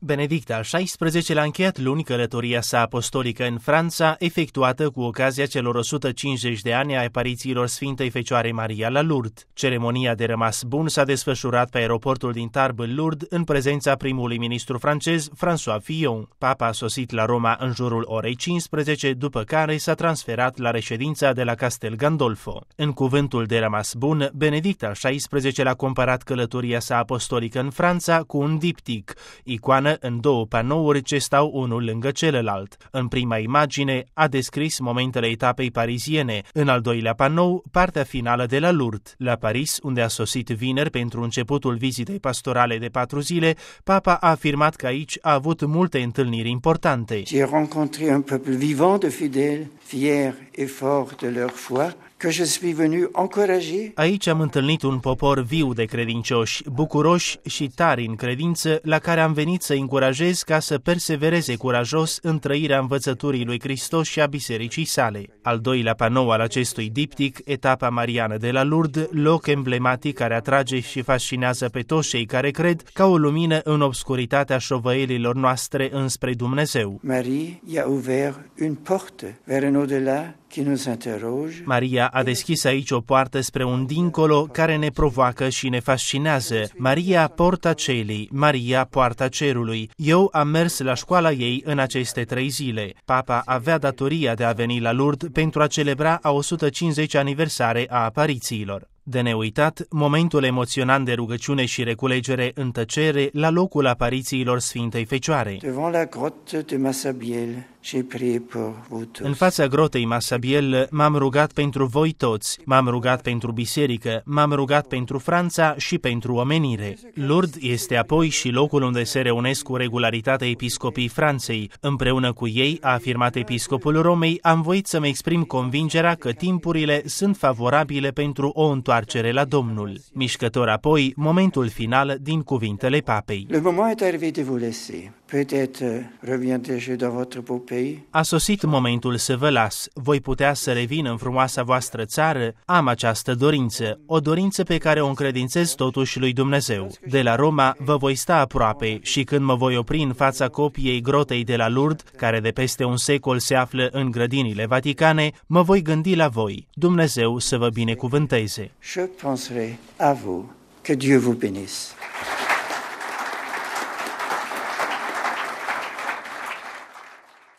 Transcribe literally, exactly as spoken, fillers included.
Benedict al șaisprezecelea-lea a încheiat luni călătoria sa apostolică în Franța, efectuată cu ocazia celor o sută cincizeci de ani ai aparițiilor Sfintei Fecioare Maria la Lourdes. Ceremonia de rămas bun s-a desfășurat pe aeroportul din Tarbes în Lourdes, în prezența primului ministru francez, François Fillon. Papa a sosit la Roma în jurul orei cincisprezece, după care s-a transferat la reședința de la Castel Gandolfo. În cuvântul de rămas bun, Benedict al șaisprezecelea-lea a comparat călătoria sa apostolică în Franța cu un diptic, icoană în două panouri ce stau unul lângă celălalt. În prima imagine a descris momentele etapei pariziene, în al doilea panou partea finală de la Lourdes. La Paris, unde a sosit vineri pentru începutul vizitei pastorale de patru zile, Papa a afirmat că aici a avut multe întâlniri importante. J'ai rencontré un peuple vivant de fidèles, fiers et forts de leur foi, que je suis venu encourager. Aici am întâlnit un popor viu de credincioși, bucuroși și tari în credință, la care am venit să încurajez ca să persevereze curajos în trăirea învățăturii lui Hristos și a bisericii sale. Al doilea panou al acestui diptic, etapa mariană de la Lourdes, loc emblematic care atrage și fascinează pe toți cei care cred, ca o lumină în obscuritatea șovăielilor noastre înspre Dumnezeu. Marie i-a ouvert une porte vers un au-delà qui nous interroge. Maria a deschis aici o poartă spre un dincolo care ne provoacă și ne fascinează. Maria, porta celii, Maria, poarta cerului. Eu am mers la școala ei în aceste trei zile. Papa avea datoria de a veni la Lourdes pentru a celebra a o sută cincizecea aniversare a aparițiilor. De neuitat, momentul emoționant de rugăciune și reculegere în tăcere la locul aparițiilor Sfintei Fecioare. Devant la grotte de Massabielle, j'ai prié pour vous tous. În fața grotei Massabielle m-am rugat pentru voi toți, m-am rugat pentru biserică, m-am rugat pentru Franța și pentru omenire. Lourdes este apoi și locul unde se reunesc cu regularitate episcopii Franței. Împreună cu ei, a afirmat episcopul Romei, am voit să-mi exprim convingerea că timpurile sunt favorabile pentru o întoarcere la Domnul. Mișcător apoi, momentul final din cuvintele papei. Le moment est arrivé de vous laisser. Peut-être reviendrai-je dans votre beau pays. A sosit momentul să vă las. Voi putea să revin în frumoasa voastră țară? Am această dorință, o dorință pe care o încredințez totuși lui Dumnezeu. De la Roma vă voi sta aproape și când mă voi opri în fața copiei grotei de la Lourdes, care de peste un secol se află în grădinile Vaticane, mă voi gândi la voi. Dumnezeu să vă binecuvânteze. Je penserai à vous. Que Dieu vous bénisse.